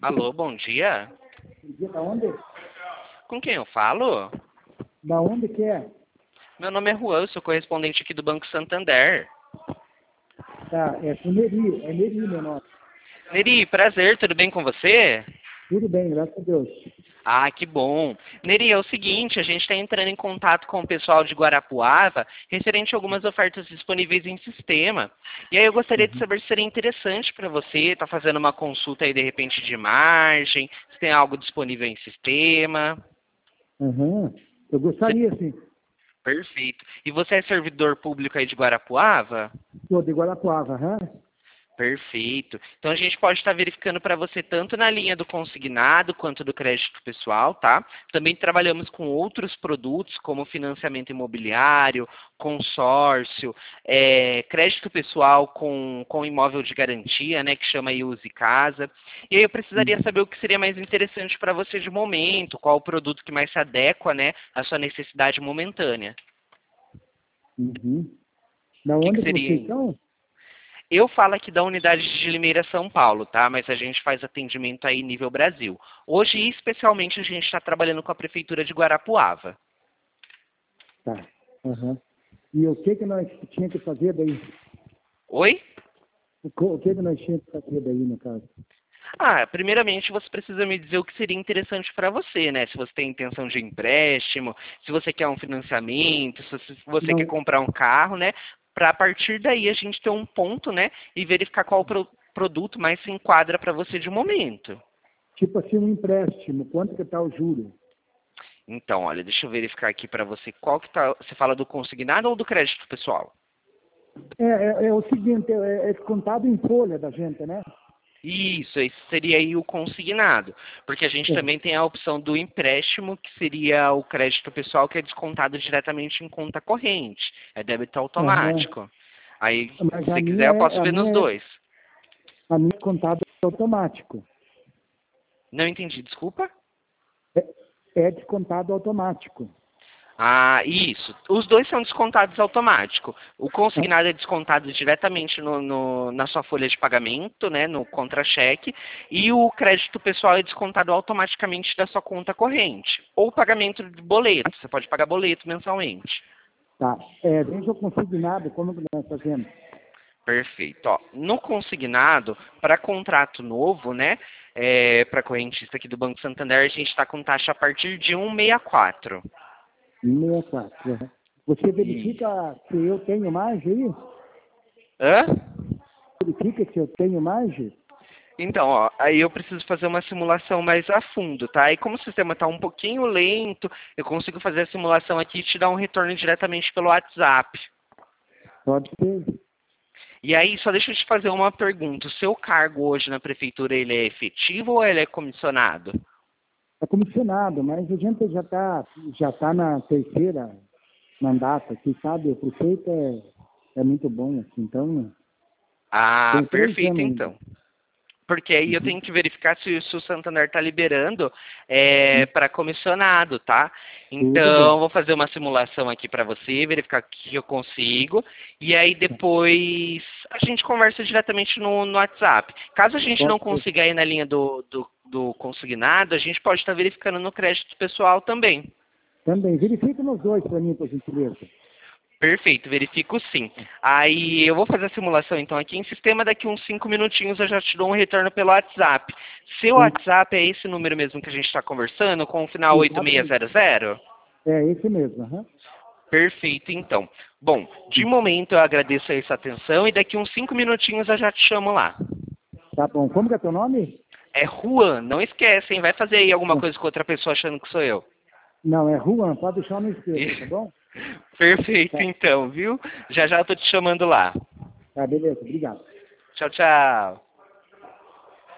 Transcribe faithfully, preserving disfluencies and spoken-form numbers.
Alô, bom dia. Da onde? Com quem eu falo? Da onde que é? Meu nome é Juan, eu sou correspondente aqui do Banco Santander. Tá, é com Neri, é Neri meu nome. Neri, prazer, tudo bem com você? Tudo bem, graças a Deus. Ah, que bom. Neri, é o seguinte, a gente está entrando em contato com o pessoal de Guarapuava referente a algumas ofertas disponíveis em sistema. E aí eu gostaria de Uhum. saber se seria interessante para você estar fazendo uma consulta aí de repente de margem, se tem algo disponível em sistema. Uhum. Eu gostaria, sim. Perfeito. E você é servidor público aí de Guarapuava? Sou de Guarapuava, aham. Perfeito. Então a gente pode estar verificando para você tanto na linha do consignado quanto do crédito pessoal, tá? Também trabalhamos com outros produtos como financiamento imobiliário, consórcio, é, crédito pessoal com, com imóvel de garantia, né, que chama aí Use Casa. E aí eu precisaria saber o que seria mais interessante para você de momento, qual o produto que mais se adequa, né, à sua necessidade momentânea. Uhum. Da O que, que onde que seria? vocês estão? Eu falo aqui da unidade de Limeira, São Paulo, tá? Mas a gente faz atendimento aí nível Brasil. Hoje, especialmente, a gente está trabalhando com a Prefeitura de Guarapuava. Tá. Uhum. E o que que nós tinha que fazer daí? Oi? O co- o que que nós tinha que fazer daí, no caso? Ah, primeiramente você precisa me dizer o que seria interessante para você, né? Se você tem intenção de empréstimo, se você quer um financiamento, se você quer Não, comprar um carro, né? Para a partir daí a gente ter um ponto, né? E verificar qual pro produto mais se enquadra para você de momento. tipo assim, um empréstimo, quanto que tá o juro? Então, olha, deixa eu verificar aqui para você qual que tá. Você fala do consignado ou do crédito pessoal? É, é, é o seguinte, é, é contado em folha da gente, né? Isso, esse seria aí o consignado, porque a gente É. também tem a opção do empréstimo, que seria o crédito pessoal, que é descontado diretamente em conta corrente, é débito Aham. automático. Aí, Mas se a você minha quiser, eu é, posso a ver nos minha é, dois. a minha é contado automático. Não entendi, desculpa? É, é descontado automático. Ah, isso. Os dois são descontados automático. O consignado é descontado diretamente no, no- na sua folha de pagamento, né, no contra-cheque, e o crédito pessoal é descontado automaticamente da sua conta corrente. Ou pagamento de boleto. Você pode pagar boleto mensalmente. Tá. É, deixa eu consignado, como que nós fazemos? Perfeito. Ó, no consignado, para contrato novo, né, é, para correntista aqui do Banco Santander, a gente está com taxa a partir de um vírgula sessenta e quatro. sessenta e quatro. Uhum. Você Isso. verifica se eu tenho margem aí? Hã? Verifica se eu tenho margem? Então, ó, aí eu preciso fazer uma simulação mais a fundo, tá? E como o sistema está um pouquinho lento, eu consigo fazer a simulação aqui e te dar um retorno diretamente pelo WhatsApp. Pode ser. E aí, só deixa eu te fazer uma pergunta. O seu cargo hoje na prefeitura, ele é efetivo ou ele é comissionado? É comissionado, mas a gente já está já tá na terceira mandato aqui, sabe? O prefeito é, é muito bom, assim, então Ah, tem três perfeito anos ainda. então. Porque aí eu Uhum. tenho que verificar se, se o Santander está liberando é, Uhum. para comissionado, tá? Tudo Então, bem. vou fazer uma simulação aqui para você, verificar o que eu consigo. E aí depois a gente conversa diretamente no, no WhatsApp. Caso a gente não Pode ser. consiga ir na linha do, do, do consignado, a gente pode estar verificando no crédito pessoal também. Também. Verifica nos dois para mim, por gentileza. Perfeito, verifico sim. Aí eu vou fazer a simulação então aqui em sistema, daqui uns cinco minutinhos eu já te dou um retorno pelo WhatsApp. Seu Sim. WhatsApp é esse número mesmo que a gente está conversando, com o final oito seis Exatamente. zero zero? É esse mesmo. Aham. Perfeito, então. Bom, de momento eu agradeço aí sua atenção e daqui uns cinco minutinhos eu já te chamo lá. Tá bom. Como que é teu nome? É Juan, não esquece, hein? Vai fazer aí alguma É. coisa com outra pessoa achando que sou eu. Não, é Juan. Pode deixar no esquerda, tá bom? Perfeito, Tá. então, viu? Já já eu tô te chamando lá. Tá, beleza. Obrigado. Tchau, tchau.